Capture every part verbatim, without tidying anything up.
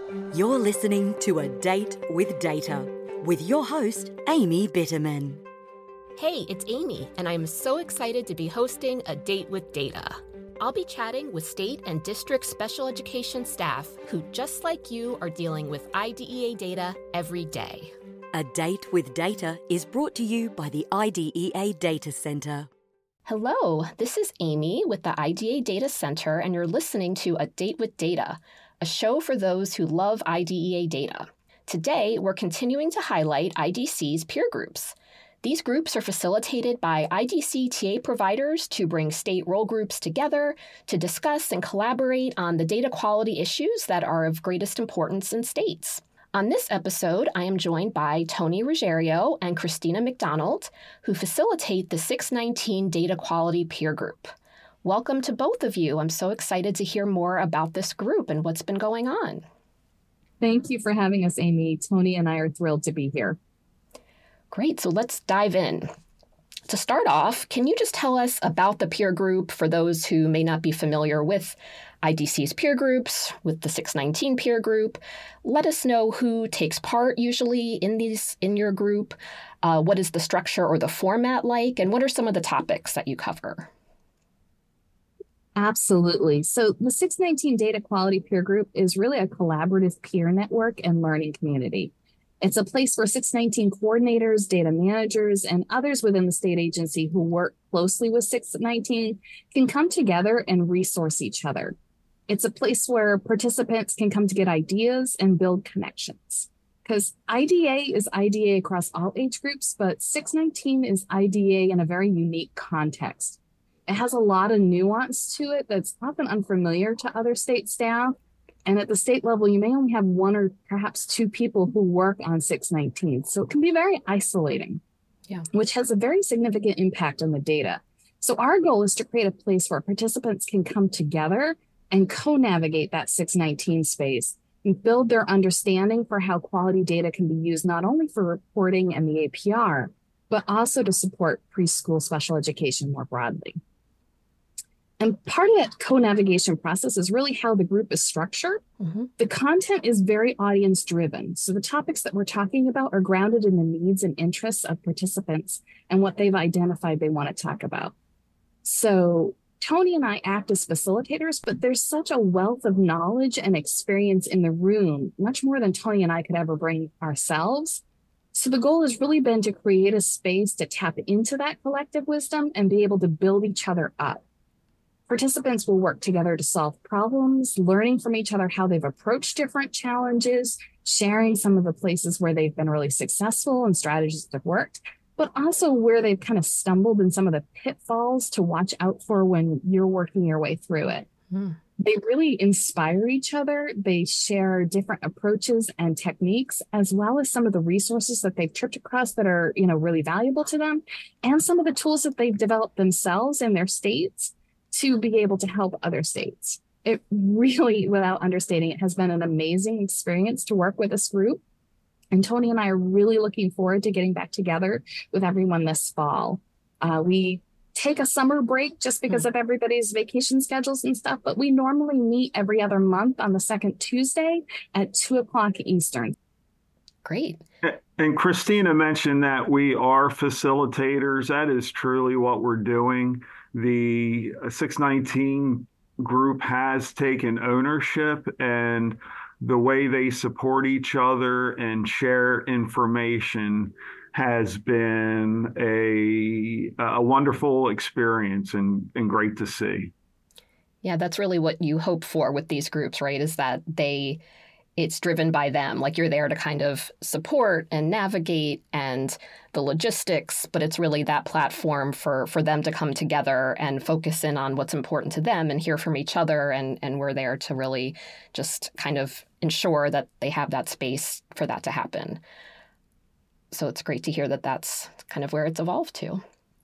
You're listening to A Date with Data with your host, Amy Bitterman. Hey, it's Amy, and I'm so excited to be hosting A Date with Data. I'll be chatting with state and district special education staff who, just like you, are dealing with I D E A data every day. A Date with Data is brought to you by the I D E A Data Center. Hello, this is Amy with the I D E A Data Center, and you're listening to A Date with Data, a show for those who love I D E A data. Today, we're continuing to highlight I D C's peer groups. These groups are facilitated by I D C T A providers to bring state role groups together to discuss and collaborate on the data quality issues that are of greatest importance in states. On this episode, I am joined by Tony Ruggiero and Christina McDonald, who facilitate the six nineteen Data Quality Peer Group. Welcome to both of you. I'm so excited to hear more about this group and what's been going on. Thank you for having us, Amy. Tony and I are thrilled to be here. Great, so let's dive in. To start off, can you just tell us about the peer group for those who may not be familiar with I D C's peer groups, with the six nineteen peer group? Let us know who takes part usually in these in your group, uh, what is the structure or the format like, and what are some of the topics that you cover? Absolutely. So the six nineteen Data Quality Peer Group is really a collaborative peer network and learning community. It's a place where six nineteen coordinators, data managers, and others within the state agency who work closely with six nineteen can come together and resource each other. It's a place where participants can come to get ideas and build connections. Because I D A is I D A across all age groups, but six nineteen is I D A in a very unique context. It has a lot of nuance to it that's often unfamiliar to other state staff. And at the state level, you may only have one or perhaps two people who work on six nineteen. So it can be very isolating, yeah. which has a very significant impact on the data. So our goal is to create a place where participants can come together and co-navigate that six nineteen space and build their understanding for how quality data can be used not only for reporting and the A P R, but also to support preschool special education more broadly. And part of that co-navigation process is really how the group is structured. Mm-hmm. The content is very audience driven. So the topics that we're talking about are grounded in the needs and interests of participants and what they've identified they want to talk about. So Tony and I act as facilitators, but there's such a wealth of knowledge and experience in the room, much more than Tony and I could ever bring ourselves. So the goal has really been to create a space to tap into that collective wisdom and be able to build each other up. Participants will work together to solve problems, learning from each other how they've approached different challenges, sharing some of the places where they've been really successful and strategies that have worked, but also where they've kind of stumbled in some of the pitfalls to watch out for when you're working your way through it. Mm. They really inspire each other. They share different approaches and techniques, as well as some of the resources that they've tripped across that are, you know, really valuable to them, and some of the tools that they've developed themselves in their states to be able to help other states. It really, without understating it, has been an amazing experience to work with this group. And Tony and I are really looking forward to getting back together with everyone this fall. Uh, we take a summer break just because mm. of everybody's vacation schedules and stuff, but we normally meet every other month on the second Tuesday at two o'clock Eastern. Great. And Christina mentioned that we are facilitators. That is truly what we're doing. The six nineteen group has taken ownership, and the way they support each other and share information has been a, a wonderful experience and, and great to see. Yeah, that's really what you hope for with these groups, right? Is that they it's driven by them. Like you're there to kind of support and navigate and the logistics, but it's really that platform for, for them to come together and focus in on what's important to them and hear from each other. And, and we're there to really just kind of ensure that they have that space for that to happen. So it's great to hear that that's kind of where it's evolved to.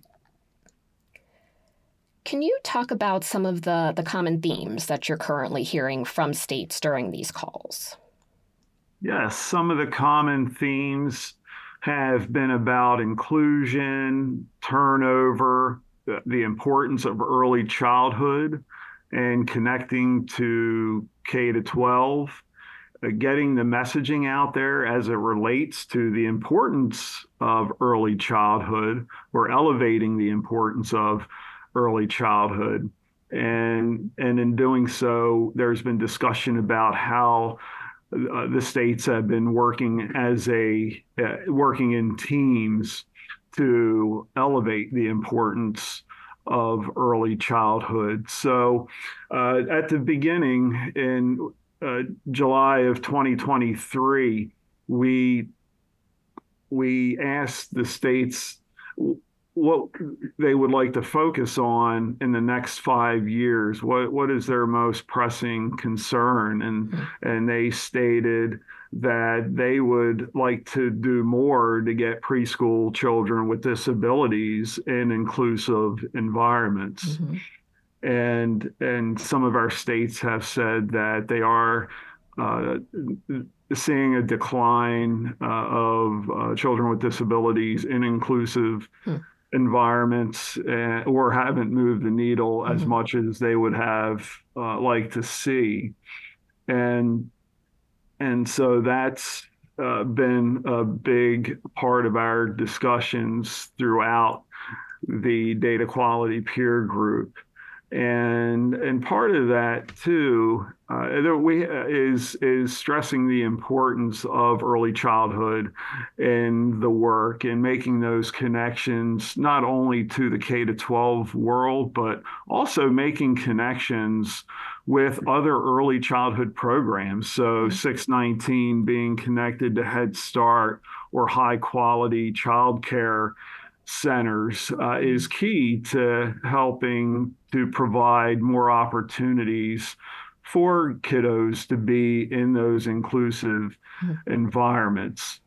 Can you talk about some of the, the common themes that you're currently hearing from states during these calls? Yes, some of the common themes have been about inclusion, turnover, the, the importance of early childhood and connecting to K to twelve, uh, getting the messaging out there as it relates to the importance of early childhood, or elevating the importance of early childhood. And, and in doing so, there's been discussion about how uh, the states have been working as a, uh, working in teams to elevate the importance of early childhood. So uh, at the beginning, in uh, July of twenty twenty-three, we we asked the states what they would like to focus on in the next five years. What what is their most pressing concern? And mm-hmm. and they stated that they would like to do more to get preschool children with disabilities in inclusive environments. Mm-hmm. And and some of our states have said that they are uh, seeing a decline uh, of uh, children with disabilities in inclusive hmm. environments, uh, or haven't moved the needle mm-hmm. as much as they would have uh, liked to see. And and so that's uh, been a big part of our discussions throughout the data quality peer group. And and part of that too, uh, we is is stressing the importance of early childhood in the work, and making those connections not only to the K to twelve world, but also making connections with other early childhood programs. So six nineteen being connected to Head Start or high quality childcare centers uh, is key to helping to provide more opportunities for kiddos to be in those inclusive mm-hmm. environments.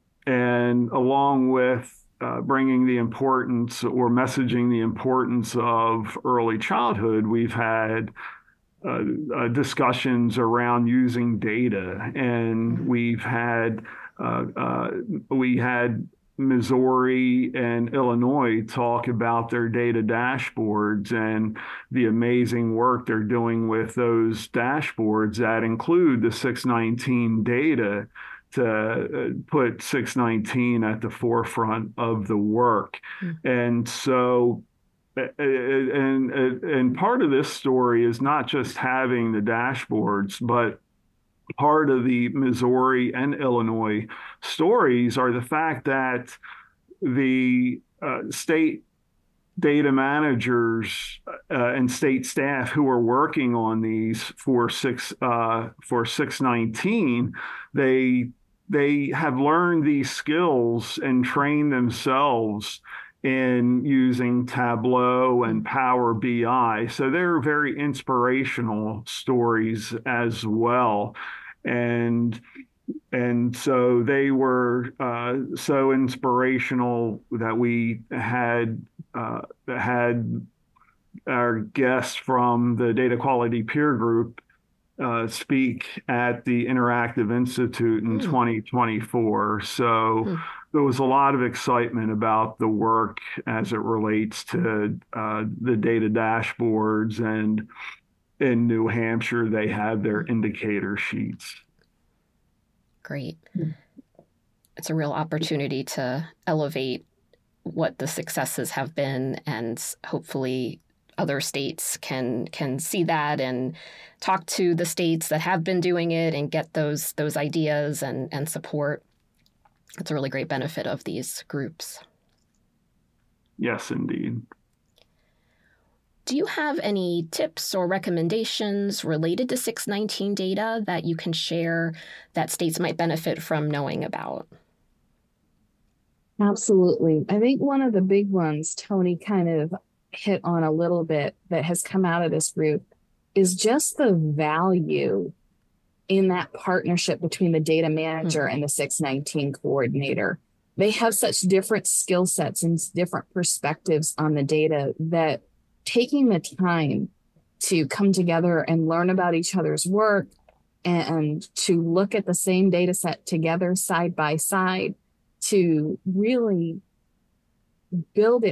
And along with uh, bringing the importance or messaging the importance of early childhood, we've had uh, uh, discussions around using data, and we've had uh, uh, we had Missouri and Illinois talk about their data dashboards and the amazing work they're doing with those dashboards that include the six nineteen data to put six nineteen at the forefront of the work. Mm-hmm. And so and, and part of this story is not just having the dashboards, but part of the Missouri and Illinois stories are the fact that the uh, state data managers uh, and state staff who are working on these for six uh, for six nineteen, they they have learned these skills and trained themselves in using Tableau and Power B I. So they're very inspirational stories as well. And and so they were uh, so inspirational that we had uh, had our guests from the Data Quality Peer Group uh, speak at the Interactive Institute in mm. twenty twenty-four. So mm. there was a lot of excitement about the work as it relates to uh, the data dashboards, and in New Hampshire, they have their indicator sheets. Great. It's a real opportunity to elevate what the successes have been, and hopefully other states can can see that and talk to the states that have been doing it and get those those ideas and, and support. It's a really great benefit of these groups. Yes, indeed. Do you have any tips or recommendations related to six nineteen data that you can share that states might benefit from knowing about? Absolutely. I think one of the big ones Tony kind of hit on a little bit that has come out of this group is just the value in that partnership between the data manager mm-hmm. and the six nineteen coordinator. They have such different skill sets and different perspectives on the data that taking the time to come together and learn about each other's work and to look at the same data set together side by side to really build it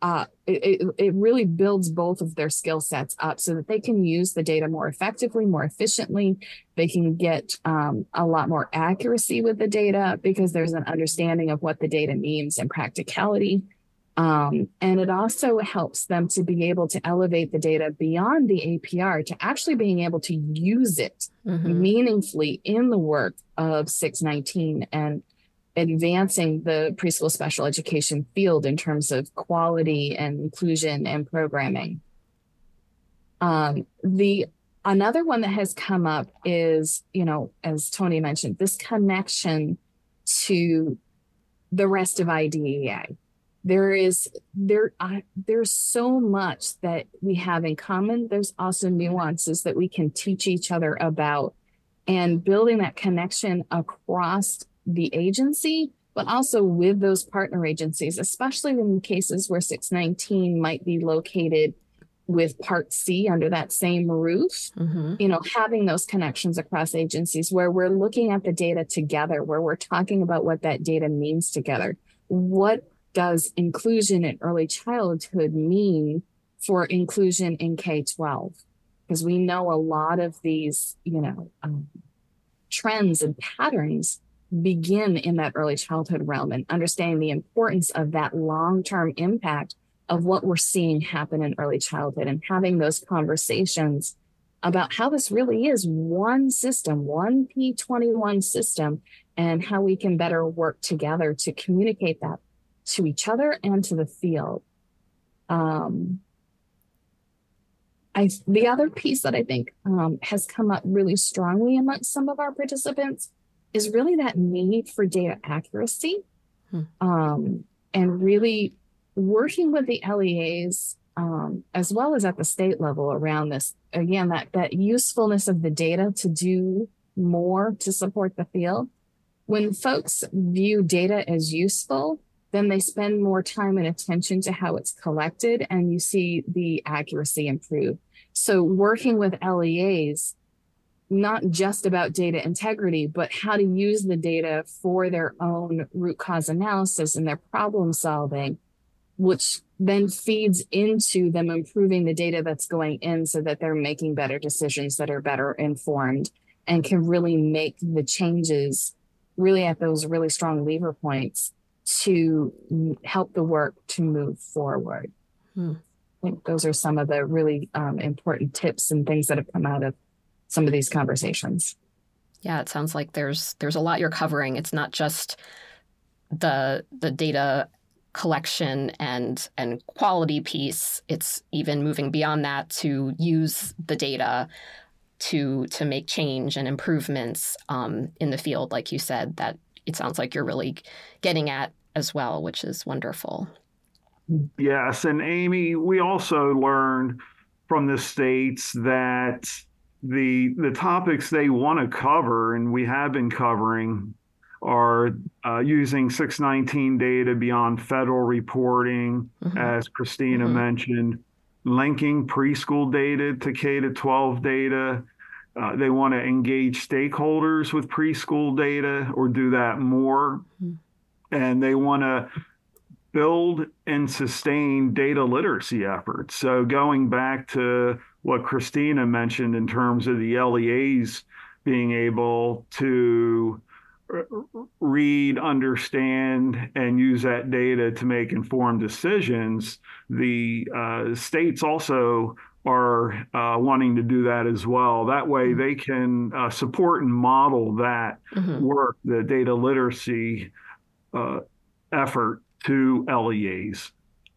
uh, it, it really builds both of their skill sets up so that they can use the data more effectively, more efficiently. They can get um, a lot more accuracy with the data because there's an understanding of what the data means and practicality. Um, and it also helps them to be able to elevate the data beyond the A P R to actually being able to use it mm-hmm. meaningfully in the work of six nineteen and advancing the preschool special education field in terms of quality and inclusion and programming. Um, the another one that has come up is, you know, as Tony mentioned, this connection to the rest of I D E A. There is there uh, there's so much that we have in common. There's also nuances that we can teach each other about, and building that connection across the agency, but also with those partner agencies, especially in cases where six nineteen might be located with Part C under that same roof, mm-hmm. you know, having those connections across agencies where we're looking at the data together, where we're talking about what that data means together. What does inclusion in early childhood mean for inclusion in K twelve? Because we know a lot of these, you know, um, trends and patterns begin in that early childhood realm, and understanding the importance of that long-term impact of what we're seeing happen in early childhood, and having those conversations about how this really is one system, one P twenty-one system, and how we can better work together to communicate that to each other and to the field. Um, I, the other piece that I think um, has come up really strongly amongst some of our participants is really that need for data accuracy, hmm. um, and really working with the L E As um, as well as at the state level around this. Again, that that usefulness of the data to do more to support the field. When folks view data as useful, then they spend more time and attention to how it's collected, and you see the accuracy improve. So working with L E As, not just about data integrity, but how to use the data for their own root cause analysis and their problem solving, which then feeds into them improving the data that's going in so that they're making better decisions that are better informed and can really make the changes really at those really strong lever points to help the work to move forward. Hmm. I think those are some of the really um, important tips and things that have come out of some of these conversations. Yeah, it sounds like there's there's a lot you're covering. It's not just the the data collection and and quality piece. It's even moving beyond that to use the data to to make change and improvements um, in the field, like you said, that it sounds like you're really getting at as well, which is wonderful. Yes, and Amy, we also learned from the states that the the topics they want to cover, and we have been covering, are uh, using six nineteen data beyond federal reporting, mm-hmm. as Christina mm-hmm. mentioned, linking preschool data to K to twelve data. Uh, they want to engage stakeholders with preschool data or do that more. Mm-hmm. And they want to build and sustain data literacy efforts. So going back to what Christina mentioned in terms of the L E As being able to read, understand, and use that data to make informed decisions, the uh, states also are uh, wanting to do that as well. That way they can uh, support and model that mm-hmm. work, the data literacy uh, effort to L E As.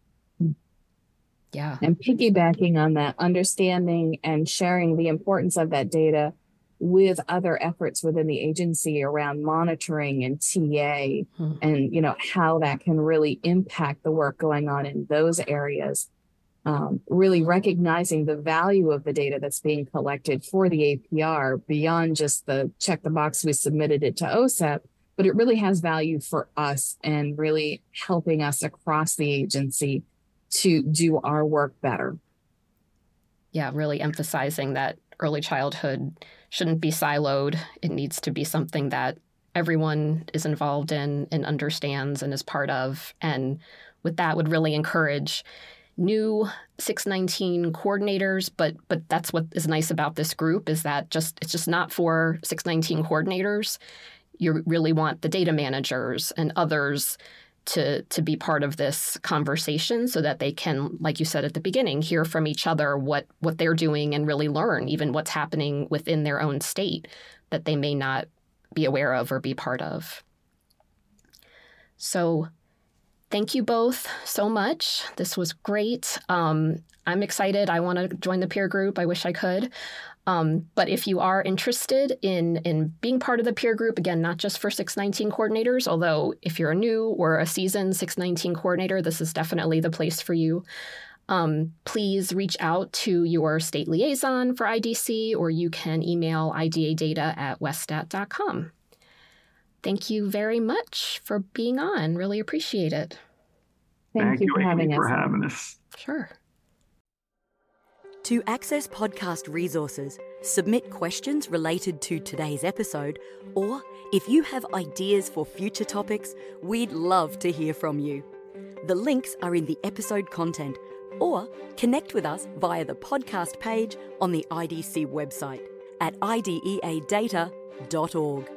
Yeah. And piggybacking on that, understanding and sharing the importance of that data with other efforts within the agency around monitoring and T A, hmm. and, you know, how that can really impact the work going on in those areas. Um, really recognizing the value of the data that's being collected for the A P R beyond just the check the box we submitted it to O S E P, but it really has value for us and really helping us across the agency to do our work better. Yeah, really emphasizing that early childhood shouldn't be siloed. It needs to be something that everyone is involved in and understands and is part of. And with that would really encourage new six nineteen coordinators, but but that's what is nice about this group is that just it's just not for six nineteen coordinators. You really want the data managers and others to to be part of this conversation so that they can, like you said at the beginning, hear from each other what what they're doing and really learn even what's happening within their own state that they may not be aware of or be part of. So thank you both so much. This was great. Um, I'm excited. I want to join the peer group. I wish I could. Um, but if you are interested in, in being part of the peer group, again, not just for six nineteen coordinators, although if you're a new or a seasoned six nineteen coordinator, this is definitely the place for you. Um, please reach out to your state liaison for I D C, or you can email idadata at westat dot com. Thank you very much for being on. Really appreciate it. Thank, Thank you you for having us. for having us. Sure. To access podcast resources, submit questions related to today's episode, or if you have ideas for future topics, we'd love to hear from you. The links are in the episode content, or connect with us via the podcast page on the I D C website at I D E A data dot org.